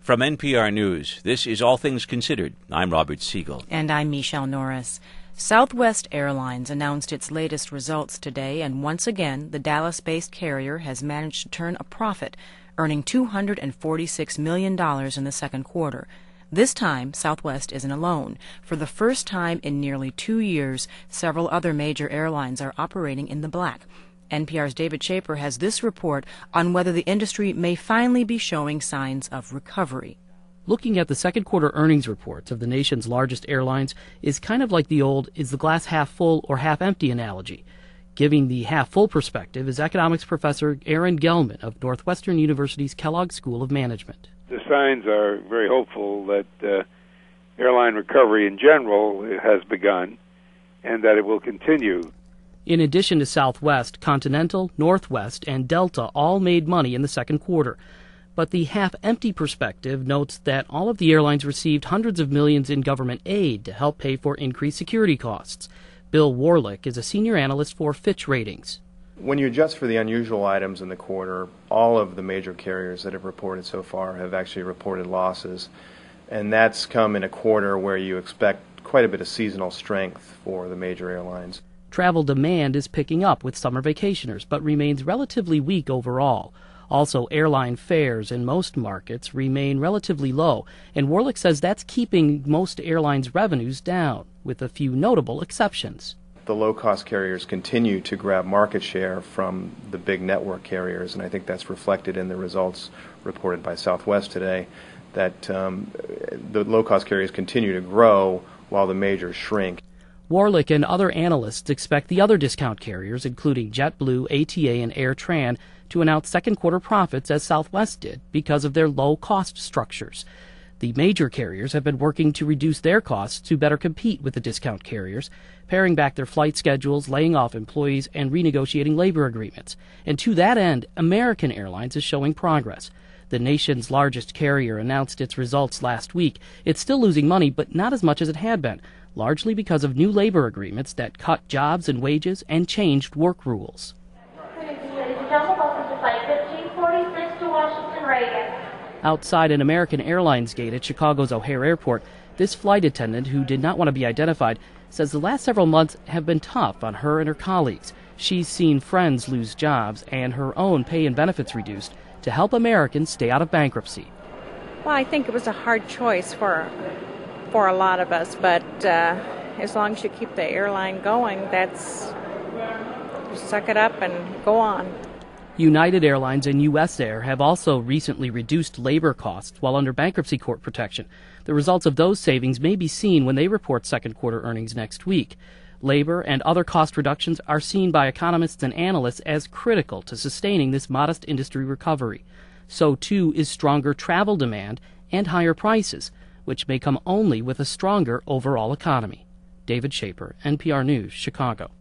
From NPR News, this is All Things Considered. I'm Robert Siegel. And I'm Michelle Norris. Southwest Airlines announced its latest results today, and once again, the Dallas-based carrier has managed to turn a profit, earning $246 million in the second quarter. This time, Southwest isn't alone. For the first time in nearly 2 years, several other major airlines are operating in the black. NPR's David Schaper has this report on whether the industry may finally be showing signs of recovery. Looking at the second quarter earnings reports of the nation's largest airlines is kind of like the old is the glass half full or half empty analogy. Giving the half full perspective is economics professor Aaron Gelman of Northwestern University's Kellogg School of Management. The signs are very hopeful that airline recovery in general has begun and that it will continue. In addition to Southwest, Continental, Northwest, and Delta all made money in the second quarter. But the half-empty perspective notes that all of the airlines received hundreds of millions in government aid to help pay for increased security costs. Bill Warlick is a senior analyst for Fitch Ratings. When you adjust for the unusual items in the quarter, all of the major carriers that have reported so far have actually reported losses. And that's come in a quarter where you expect quite a bit of seasonal strength for the major airlines. Travel demand is picking up with summer vacationers, but remains relatively weak overall. Also, airline fares in most markets remain relatively low, and Warlick says that's keeping most airlines' revenues down, with a few notable exceptions. The low-cost carriers continue to grab market share from the big network carriers, and I think that's reflected in the results reported by Southwest today, that the low-cost carriers continue to grow while the majors shrink. Warlick and other analysts expect the other discount carriers, including JetBlue, ATA, and AirTran, to announce second quarter profits as Southwest did because of their low cost structures. The major carriers have been working to reduce their costs to better compete with the discount carriers, paring back their flight schedules, laying off employees, and renegotiating labor agreements. And to that end, American Airlines is showing progress. The nation's largest carrier announced its results last week. It's still losing money, but not as much as it had been, largely because of new labor agreements that cut jobs and wages and changed work rules. Ladies and gentlemen, welcome to Flight 1546 to Washington Reagan. Outside an American Airlines gate at Chicago's O'Hare Airport, this flight attendant, who did not want to be identified, says the last several months have been tough on her and her colleagues. She's seen friends lose jobs and her own pay and benefits reduced to help Americans stay out of bankruptcy. Well, I think it was a hard choice for a lot of us, but as long as you keep the airline going, suck it up and go on. United Airlines and U.S. Air have also recently reduced labor costs while under bankruptcy court protection. The results of those savings may be seen when they report second quarter earnings next week. Labor and other cost reductions are seen by economists and analysts as critical to sustaining this modest industry recovery. So too is stronger travel demand and higher prices, which may come only with a stronger overall economy. David Schaper, NPR News, Chicago.